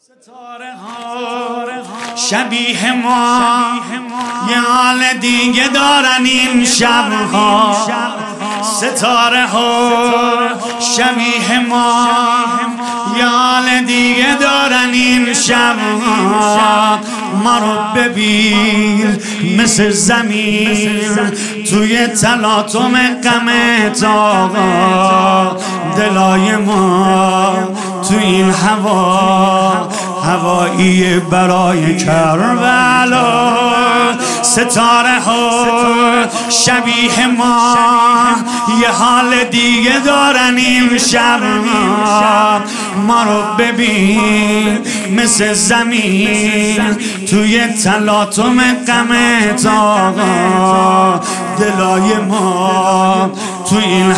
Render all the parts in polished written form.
ستاره ها شبیه ما یه حال دیگه دارن این شبها. ستاره ها شبیه ما یه حال دیگه دارن این شبها. ما رو ببین مثل زمین توی تلاطم غم آقا. دلای ما تو این هوایی برای کربلا. ستاره ها شبیه ما یه حال دیگه دارن این شب. ما رو ببین مثل زمین توی تلاطم غم آقا. دلای ما تو این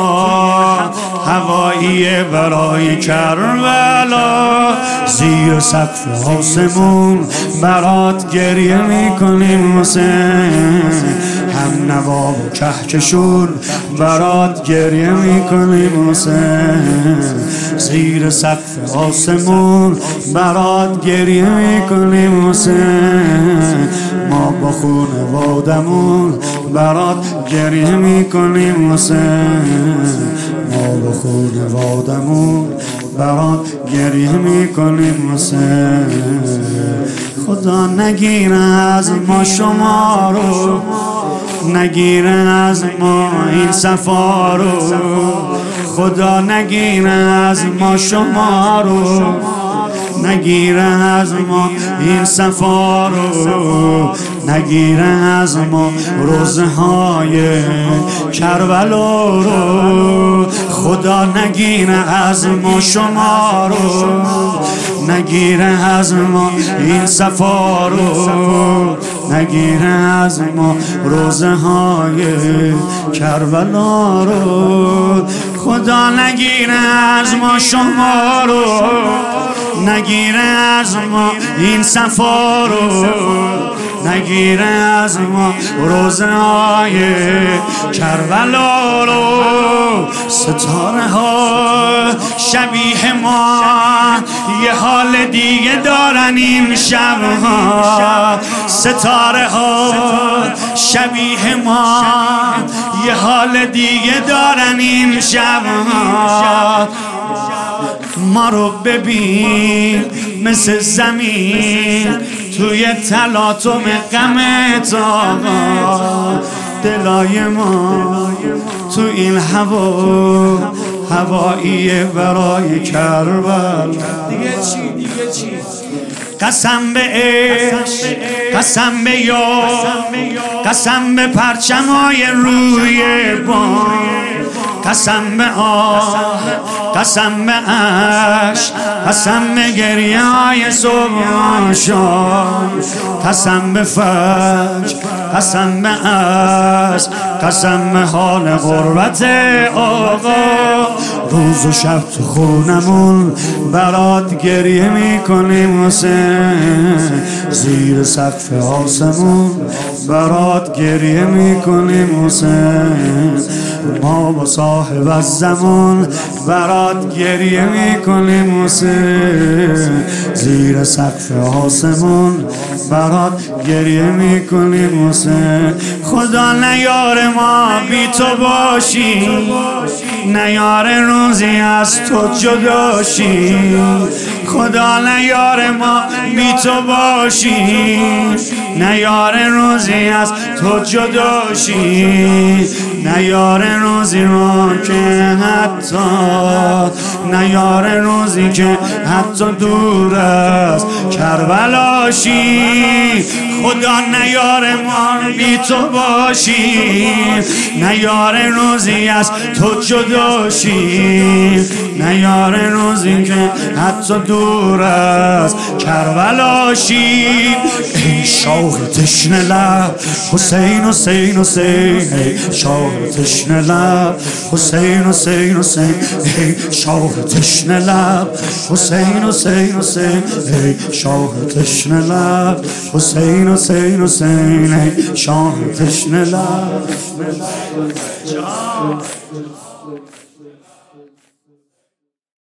هوایی برای کربلا. زیر سقف آسمون برات گریه میکنیم حسین. هم نوا و کهکشون برات گریه میکنیم حسین. زیر سقف آسمون برات گریه میکنیم حسین. ما با خانوادمون برات گریه میکنیم حسین. ما با خانوادمون برات گریه میکنیم حسین. خدا نگیره از ما شما رو، نگیره از ما این صفا رو. خدا نگیره از ما شما رو، نگیره از ما این صفا رو. نگیره از ما روزه های کربلا رو. خدا نگیره از ما شما رو، نگیره از ما این صفا رو. نگیره از ما روزه های کربلا رو. خدا نگیره از ما شما رو، نگیره از ما این صفا رو. نگیره از ما روزه های کربلا رو. ستاره ها شبیه ما یه حال دیگه دارن این شبها. ستاره ها شبیه ما یه حال دیگه دارن این شبها. ما رو ببین مثل زمین توی تلاطم غم آقا. دلای ما تو این هوایی برای کربلا. دیگه چی؟ قسم به عشق، قسم به یار، قسم به پرچمای روی بام. قسم به آه، قسم به عشق، قسم به گریه های صبح شام. قسم به فجر، قسم به عشق، قسم به حال غربت آقا. روز و شب تو خونمون برات گریه میکنیم حسین. زیر سقف آسمون برات گریه میکنیم حسین. ما با صاحب الزمان برات گریه میکنیم حسین. زیر سقف آسمون برات گریه میکنیم حسین. خدا نیاره ما بی تو باشیم، نیاره روزی از تو جداشیم. خدا نیاره ما بی تو باشیم، نیاره روزی از تو جداشیم. نیاره روزی ما که حتی، نیاره روزی که حتی دور است کربلاشی. خدا نیاره ما بی تو باشیم، نیاره روزی از تو جداشیم. نیاره روزی که حتی دور است کربلاشی. ای شاه تشنه لب حسین حسین حسین. ای شاه تشنه لب حسین حسین حسین. ای شاه تشنه لب حسین حسین حسین. ای شاه تشنه لب حسین حسین حسین. ای شاه تشنه لب.